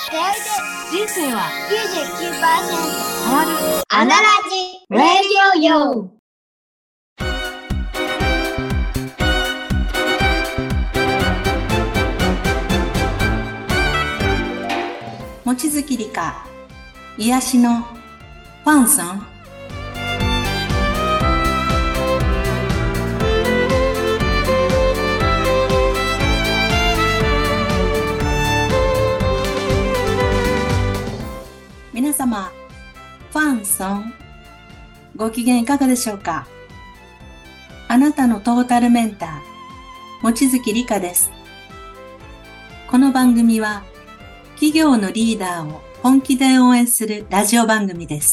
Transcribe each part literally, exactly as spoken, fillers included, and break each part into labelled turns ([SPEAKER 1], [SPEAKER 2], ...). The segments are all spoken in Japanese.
[SPEAKER 1] 出会いで
[SPEAKER 2] 人生は
[SPEAKER 1] きゅうじゅうきゅうパーセント
[SPEAKER 2] 変わる。
[SPEAKER 1] アナラジラディオよ。
[SPEAKER 2] 望月理香、癒しのファンソン。皆様、ファンソン、ご機嫌いかがでしょうか。あなたのトータルメンター、望月理香です。この番組は、企業のリーダーを本気で応援するラジオ番組です。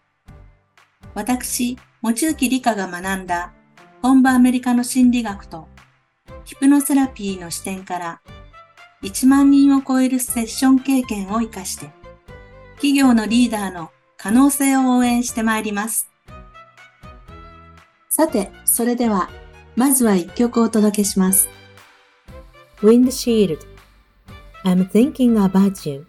[SPEAKER 2] 私、望月理香が学んだ本場アメリカの心理学とヒプノセラピーの視点からいちまんにんを超えるセッション経験を生かして企業のリーダーの可能性を応援してまいります。さて、それではまずは一曲お届けします。
[SPEAKER 3] Windshield I'm thinking about you.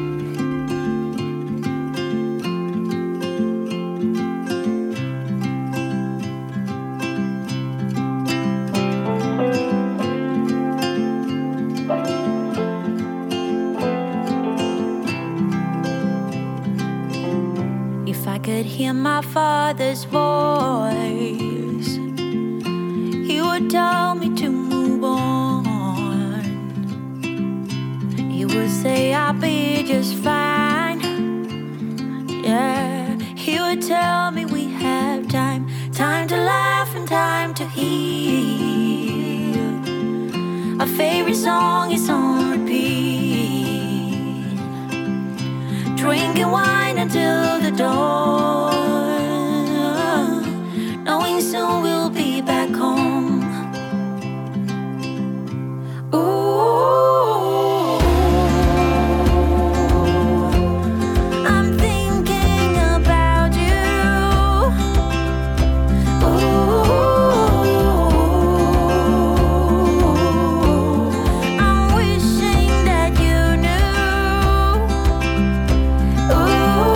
[SPEAKER 4] If I could hear my father's voice, he would tell me to move on. He would say I'll be just fine. Yeah, he would tell me we have time, time to laugh and time to heal. Our favorite song is on repeat, drinking wine until the dawn, knowing soon we'll be back home. Ooh, I'm thinking about you. Ooh, I'm wishing that you knew. Ooh,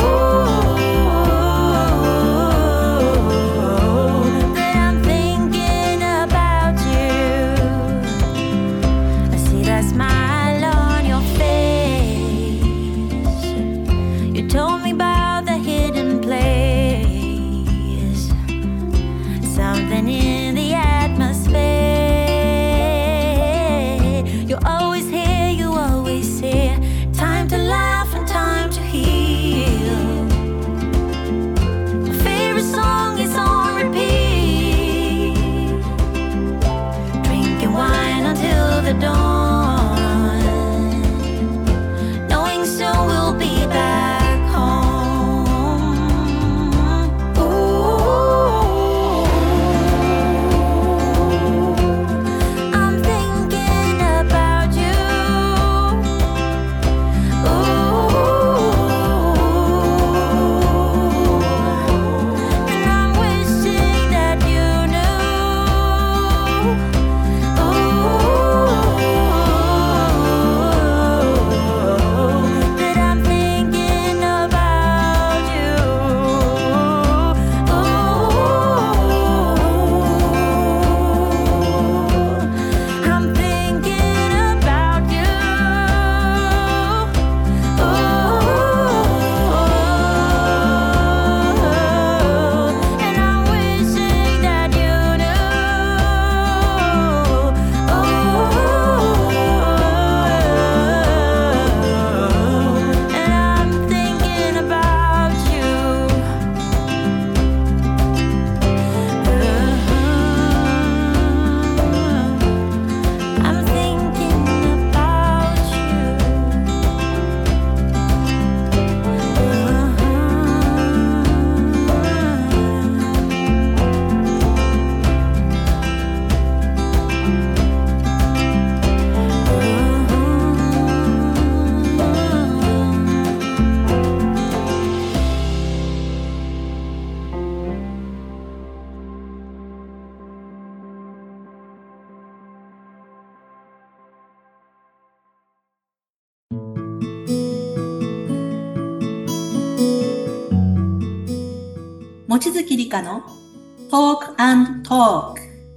[SPEAKER 2] 望月理香の Talk and Talk。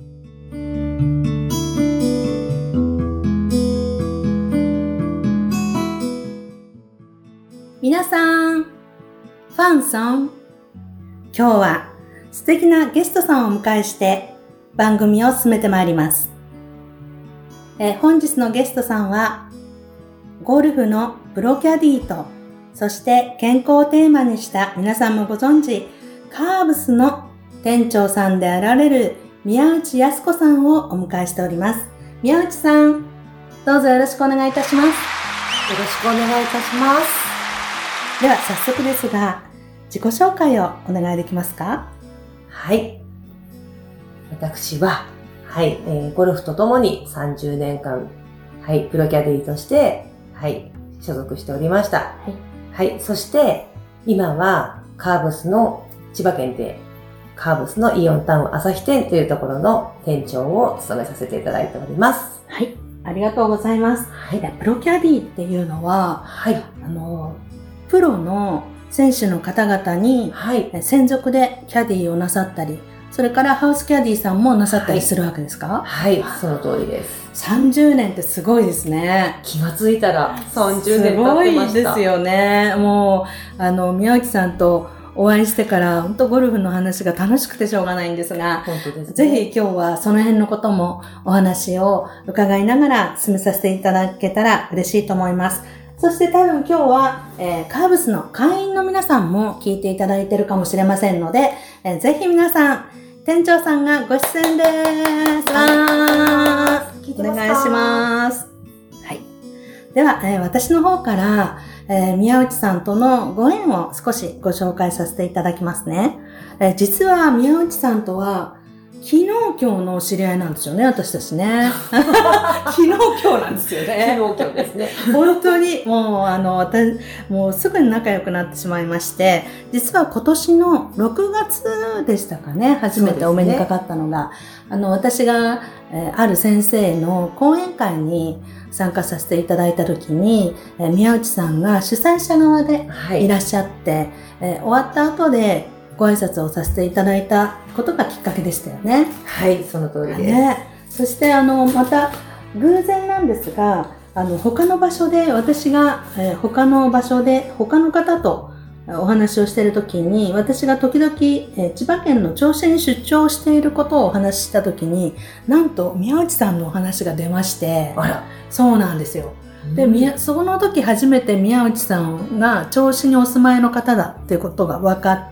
[SPEAKER 2] 皆さん、ファンソン。今日は素敵なゲストさんをお迎えして番組を進めてまいります。えー、本日のゲストさんは、ゴルフのプロキャディーと、そして健康をテーマにした皆さんもご存知、カーブスの店長さんであられる宮内康子さんをお迎えしております。宮内さん、どうぞよろしくお願いいたします。よ
[SPEAKER 5] ろしくお願いいたします。
[SPEAKER 2] では早速ですが、自己紹介をお願いできますか？
[SPEAKER 5] はい。私は、はい、えー、ゴルフとともにさんじゅうねんかん、はい、プロキャディーとして、はい、所属しておりました。はい。はい、そして、今は、カーブスの、千葉県で、カーブスのイオンタウン朝日店というところの店長を務めさせていただいております。
[SPEAKER 2] はい。ありがとうございます。はい。プロキャディーっていうのは、はい。あの、プロの選手の方々に、はい、専属でキャディーをなさったり、それからハウスキャディーさんもなさったりするわけですか？
[SPEAKER 5] はい、はい、その通りです。
[SPEAKER 2] さんじゅうねんってすごいですね。
[SPEAKER 5] 気がついたらさんじゅうねん経ってました。
[SPEAKER 2] すごいですよね。もう、あの、宮内さんとお会いしてから、本当ゴルフの話が楽しくてしょうがないんですが、
[SPEAKER 5] 本当ですね、
[SPEAKER 2] ぜひ今日はその辺のこともお話を伺いながら進めさせていただけたら嬉しいと思います。そして多分今日は、えー、カーブスの会員の皆さんも聞いていただいているかもしれませんので、えー、ぜひ皆さん、店長さんがご出演です。わー、お願いします。はい。では、えー、私の方から、えー、宮内さんとのご縁を少しご紹介させていただきますね。えー、実は宮内さんとは、昨日今日の知り合いなんですよね、私たちね。昨日今日なんですよね。
[SPEAKER 5] 昨日今日ですね。
[SPEAKER 2] 本当に、もう、あの、私、もうすぐに仲良くなってしまいまして、実は今年のろくがつでしたかね、初めてお目にかかったのが、ね、あの、私が、えー、ある先生の講演会に参加させていただいたときに、えー、宮内さんが主催者側でいらっしゃって、はい、えー、終わった後で、ご挨拶をさせていただいたことがきっかけでしたよね。
[SPEAKER 5] はい、その通りです。
[SPEAKER 2] ね、そしてあの、また偶然なんですが、あの、他の場所で、私が、えー、他の場所で、他の方とお話をしているときに、私が時々、えー、千葉県の銚子に出張していることをお話ししたときに、なんと宮内さんのお話が出まして、
[SPEAKER 5] あら、
[SPEAKER 2] そうなんですよ。で、宮、その時初めて宮内さんが銚子にお住まいの方だっていうことが分かって、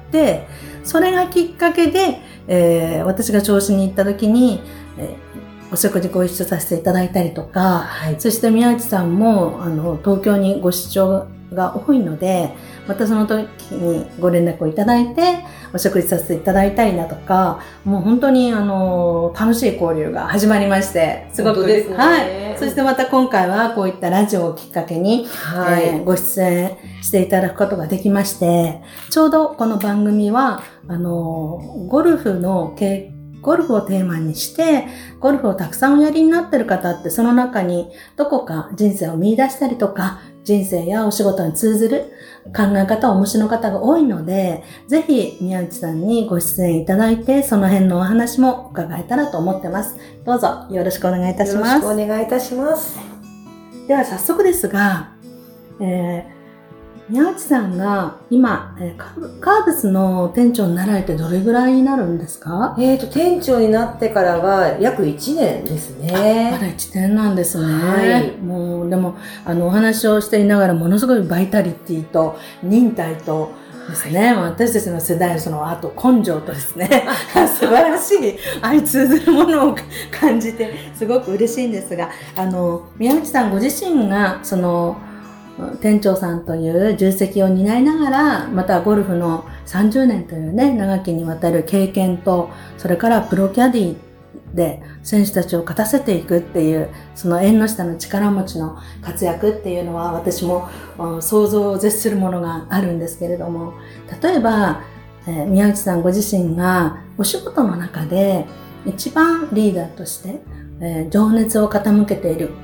[SPEAKER 2] それがきっかけで、えー、私が銚子に行った時に、えー、お食事ご一緒させていただいたりとか、はい、そして宮内さんも、あの、東京にご出張が多いので、またその時にご連絡をいただいて、お食事させていただいたりだとか、もう本当にあの、楽しい交流が始まりまして、すごく
[SPEAKER 5] ですね。
[SPEAKER 2] はい。そしてまた今回はこういったラジオをきっかけに、はい、えー、ご出演していただくことができまして、ちょうどこの番組は、あの、ゴルフの経ゴルフをテーマにして、ゴルフをたくさんおやりになっている方って、その中にどこか人生を見出したりとか、人生やお仕事に通ずる考え方をお持ちの方が多いので、ぜひ宮内さんにご出演いただいて、その辺のお話も伺えたらと思ってます。どうぞよろしくお願いいたします。
[SPEAKER 5] よろしくお願いいたします。
[SPEAKER 2] では早速ですが、えー宮内さんが今、えー、カーブ、カーブスの店長になられてどれぐらいになるんですか？
[SPEAKER 5] えーと、店長になってからは約いちねんですね。
[SPEAKER 2] まだいちねんなんですね。
[SPEAKER 5] はい。
[SPEAKER 2] もう、でも、あの、お話をしていながらものすごいバイタリティと忍耐とですね、はい、私たちの世代のその、あと根性とですね、素晴らしい相通ずるものを感じて、すごく嬉しいんですが、あの、宮内さんご自身が、その、店長さんという重責を担いながら、またゴルフのさんじゅうねんというね、長きにわたる経験と、それからプロキャディで選手たちを勝たせていくっていう、その縁の下の力持ちの活躍っていうのは、私も想像を絶するものがあるんですけれども、例えば、えー、宮内さんご自身がお仕事の中で一番リーダーとして、えー、情熱を傾けている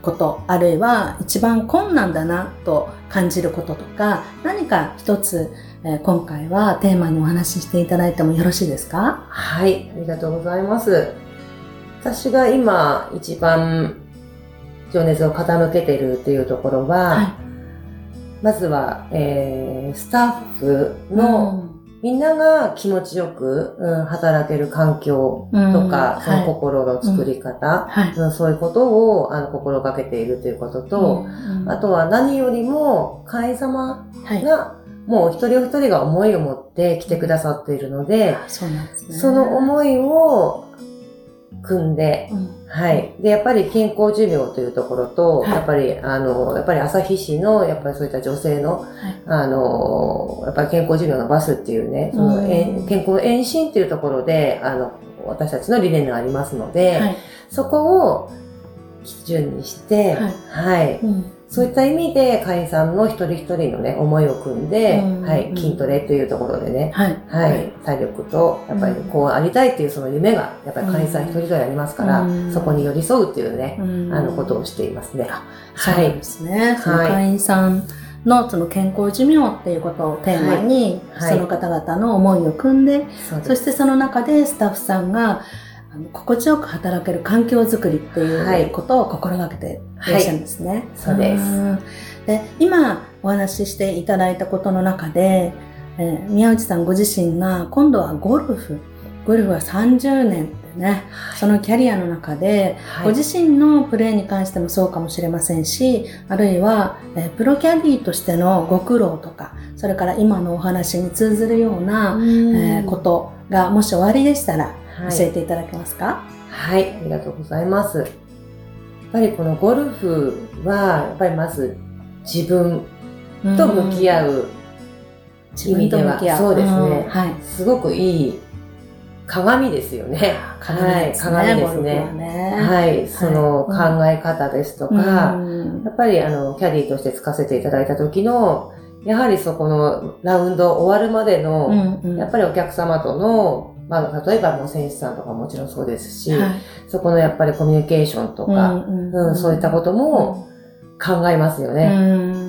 [SPEAKER 2] こと、あるいは一番困難だなと感じることとか、何か一つ、えー、今回はテーマにお話ししていただいてもよろしいですか？
[SPEAKER 5] はい、ありがとうございます。私が今一番情熱を傾けているというところは、はい、まずは、えー、スタッフの、うんみんなが気持ちよく、うん、働ける環境とか、うん、その心の作り方、はいうん、そういうことをあの心がけているということと、うん、あとは何よりも会員様が、はい、もう一人お一人が思いを持って来てくださっているので、
[SPEAKER 2] そうなんですね、
[SPEAKER 5] その思いを組んで、うん、はい。で、やっぱり健康寿命というところと、はい、やっぱり、あの、やっぱり旭市の、やっぱりそういった女性の、はい、あの、やっぱり健康寿命を伸ばすっていうね、その、うん、健康の延伸っていうところで、あの、私たちの理念がありますので、はい、そこを基準にして、はい。はいうんそういった意味で、会員さんの一人一人のね、思いを組んで、うん、はい、筋トレというところでね、はい、はい、体力と、やっぱりこうありたいっていうその夢が、やっぱり会員さん一人一人ありますから、うん、そこに寄り添うっていうね、うん、あの、ことをしていますね。
[SPEAKER 2] そうですね。はい、その会員さんのその健康寿命っていうことをテーマに、はい、その方々の思いを組んで、はい、そしてその中でスタッフさんが、心地よく働ける環境づくりっていうことを心がけていらっしゃるんですね。はいはい、
[SPEAKER 5] そうです。
[SPEAKER 2] で、今お話ししていただいたことの中で、えー、宮内さんご自身が今度はゴルフ、ゴルフはさんじゅうねんってね、はい、そのキャリアの中で、はい、ご自身のプレーに関してもそうかもしれませんし、あるいは、えー、プロキャディーとしてのご苦労とか、それから今のお話に通ずるような、うえー、ことがもしおありでしたら、教えていただけますか？
[SPEAKER 5] はい、はい、ありがとうございます。やっぱりこのゴルフは、やっぱりまず自分と向き合う意味では、そうですね、はい、すごくいい鏡ですよね。
[SPEAKER 2] 鏡ですね。はい、鏡ですね。ね
[SPEAKER 5] はい、その考え方ですとか、はい、やっぱりあの、キャディーとしてつかせていただいた時の、やはりそこのラウンド終わるまでの、うんうん、やっぱりお客様とのまあ、例えばもう選手さんとかもちろんそうですし、はい、そこのやっぱりコミュニケーションとか、うんうんうん、そういったことも考えますよね、うん。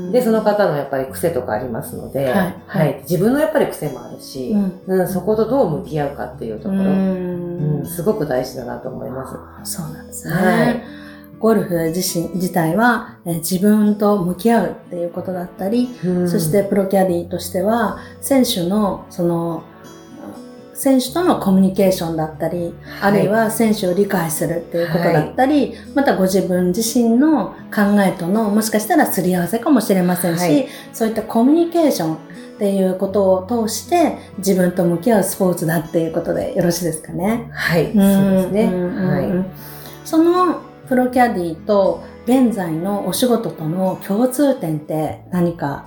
[SPEAKER 5] で、その方のやっぱり癖とかありますので、はいはい、自分のやっぱり癖もあるし、うんうん、そことどう向き合うかっていうところ、うんうん、すごく大事だなと思います。
[SPEAKER 2] そうなんですね。はい、ゴルフ自身、自体は、えー、自分と向き合うっていうことだったり、うん、そしてプロキャディとしては、選手のその、選手とのコミュニケーションだったり、はい、あるいは選手を理解するっていうことだったり、はい、またご自分自身の考えとのもしかしたらすり合わせかもしれませんし、はい、そういったコミュニケーションっていうことを通して自分と向き合うスポーツだっていうことでよろしいですかね。
[SPEAKER 5] はい、そうですね。はい。
[SPEAKER 2] そのプロキャディと現在のお仕事との共通点って何か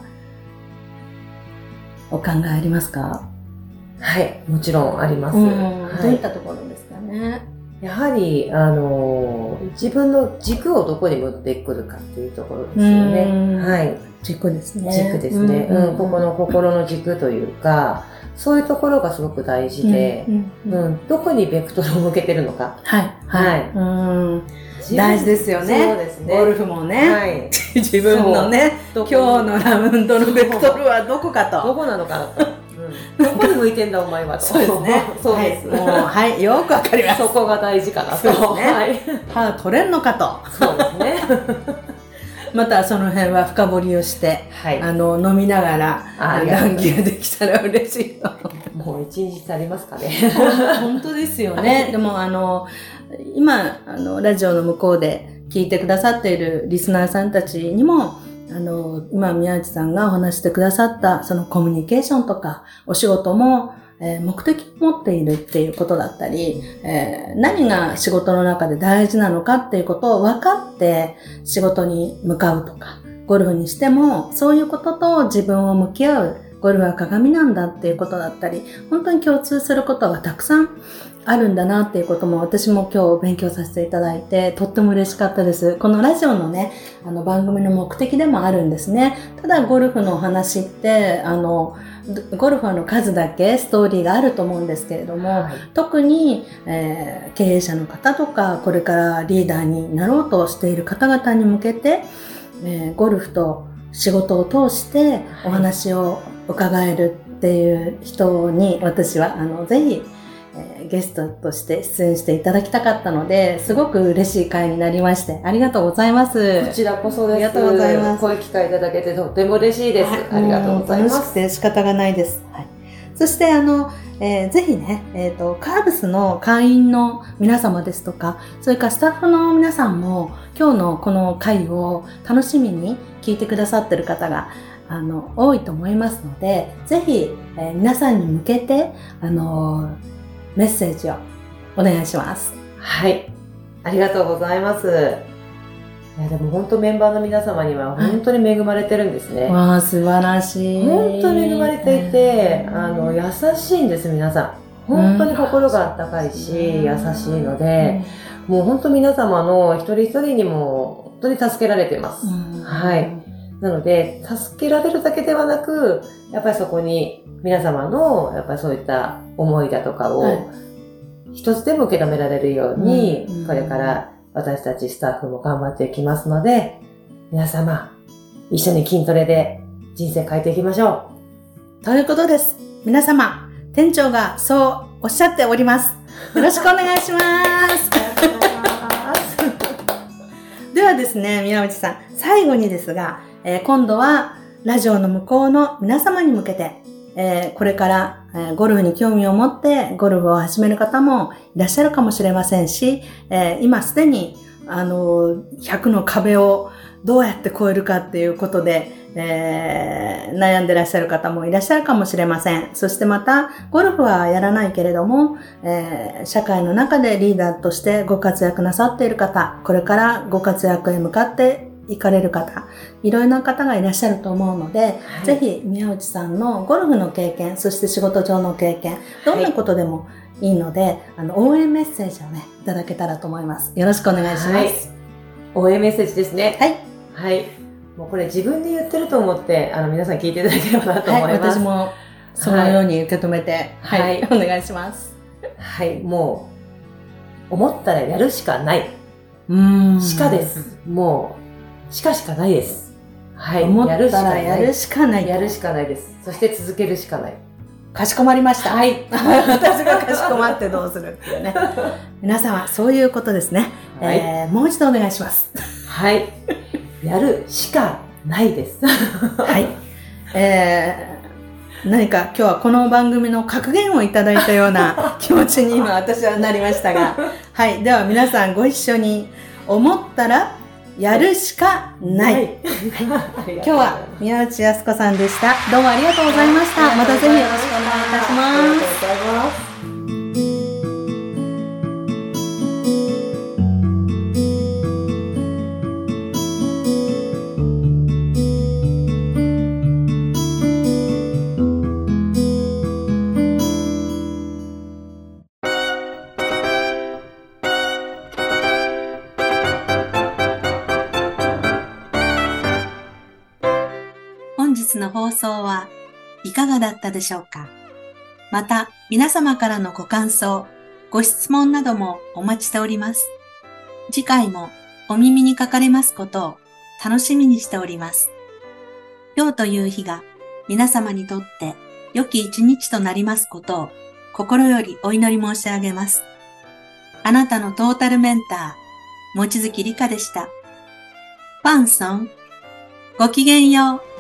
[SPEAKER 2] お考えありますか？
[SPEAKER 5] はい、もちろんあります。
[SPEAKER 2] はい、どういったところですかね。
[SPEAKER 5] やはり、あの、自分の軸をどこに持ってくるかっていうところですよね。はい。
[SPEAKER 2] 軸ですね。
[SPEAKER 5] 軸ですね。うん、うん、ここの心の軸というか、そういうところがすごく大事で、うんうんうん、どこにベクトルを向けてるのか。
[SPEAKER 2] はい。はい。うん大事ですよね。
[SPEAKER 5] そうですね。
[SPEAKER 2] ゴルフもね。はい、自分のね、今日のラウンドのベクトルはどこかと。
[SPEAKER 5] どこなのかと。どこに向いてんだお前はと。
[SPEAKER 2] そうですね。
[SPEAKER 5] そうです。
[SPEAKER 2] はい、もうはい、よくわかります。
[SPEAKER 5] そこが大事かなと。
[SPEAKER 2] そうですね。はい。歯取れんのかと。
[SPEAKER 5] そうですね。
[SPEAKER 2] またその辺は深掘りをして、はい、あの飲みながら談義できたら嬉しいと。
[SPEAKER 5] もう一日ありますかね。
[SPEAKER 2] 本当ですよね。でもあの今あのラジオの向こうで聞いてくださっているリスナーさんたちにも。あの、今、宮内さんがお話してくださった、そのコミュニケーションとか、お仕事も、えー、目的を持っているっていうことだったり、えー、何が仕事の中で大事なのかっていうことを分かって仕事に向かうとか、ゴルフにしても、そういうことと自分を向き合う、ゴルフは鏡なんだっていうことだったり、本当に共通することがたくさんあるんだなっていうことも私も今日勉強させていただいて、とっても嬉しかったです。このラジオのね、あの番組の目的でもあるんですね。ただゴルフのお話って、あの、ゴルファーの数だけストーリーがあると思うんですけれども、はい、特に、えー、経営者の方とか、これからリーダーになろうとしている方々に向けて、えー、ゴルフと仕事を通してお話を伺えるっていう人に、私はあのぜひ、えー、ゲストとして出演していただきたかったので、すごく嬉しい会になりまして、ありがとうございます。
[SPEAKER 5] こちらこそです。
[SPEAKER 2] ありがとうございます。
[SPEAKER 5] こういう機会いただけてとっても嬉しいです。ありがとうございます。
[SPEAKER 2] 楽しくて仕方がないです。はい、そしてあの、えー、ぜひね、えっと、カーブスの会員の皆様ですとか、それからスタッフの皆さんも、今日のこの会を楽しみに聞いてくださってる方が、あの、多いと思いますので、ぜひ、えー、皆さんに向けて、あのー、メッセージをお願いします。
[SPEAKER 5] はい。ありがとうございます。いや、でも本当メンバーの皆様には本当に恵まれてるんですね。
[SPEAKER 2] わあ、素晴らしい。
[SPEAKER 5] 本当に恵まれていて、あの、優しいんです、皆さん。本当に心が温かいし、優しいので、もう本当皆様の一人一人にも本当に助けられています。はい。なので、助けられるだけではなく、やっぱりそこに皆様の、やっぱりそういった思いだとかを、一つでも受け止められるように、これから私たちスタッフも頑張っていきますので、皆様、一緒に筋トレで人生変えていきましょ
[SPEAKER 2] う。ということです。皆様、店長がそうおっしゃっております。よろしくお願いします。ではですね、宮内さん、最後にですが、えー、今度はラジオの向こうの皆様に向けて、えー、これから、えー、ゴルフに興味を持ってゴルフを始める方もいらっしゃるかもしれませんし、えー、今すでに、あのー、ひゃくの壁をどうやって超えるかっていうことで、えー、悩んでらっしゃる方もいらっしゃるかもしれません。そしてまた、ゴルフはやらないけれども、えー、社会の中でリーダーとしてご活躍なさっている方、これからご活躍へ向かって行かれる方、いろいろな方がいらっしゃると思うので、はい、ぜひ宮内さんのゴルフの経験、そして仕事上の経験、どんなことでもいいので、はい、あの応援メッセージをね、いただけたらと思います。よろしくお願いします。はい、
[SPEAKER 5] 応援メッセージですね。
[SPEAKER 2] はい。
[SPEAKER 5] はい。もうこれ自分で言ってると思って、あの皆さん聞いていただければなと思います。
[SPEAKER 2] はい、私もそのように受け止めて、はい、はい、お願いします。
[SPEAKER 5] はい、もう、思ったらやるしかない。
[SPEAKER 2] うーん。
[SPEAKER 5] しかです。もう、しかしかないです。はい。
[SPEAKER 2] 思ったらやるしかない。
[SPEAKER 5] やるしかないです。そして続けるしかない。
[SPEAKER 2] かしこまりました。
[SPEAKER 5] はい。
[SPEAKER 2] 私がかしこまってどうするっていうね。皆様、そういうことですね。はい、えー、もう一度お願いします。
[SPEAKER 5] はい。やるしかないです。
[SPEAKER 2] はい。えー、何か今日はこの番組の格言をいただいたような気持ちに今私はなりましたが。はい。では皆さんご一緒に、思ったらやるしかない。はい、今日は宮内靖子さんでした。どうもありがとうございました。またぜひよろしくお願いいたします。ありがとうございます。
[SPEAKER 6] 本日の放送はいかがだったでしょうか。また皆様からのご感想、ご質問などもお待ちしております。次回もお耳にかかれますことを楽しみにしております。今日という日が皆様にとって良き一日となりますことを心よりお祈り申し上げます。あなたのトータルメンター、望月理香でした。ファンソン、ごきげんよう。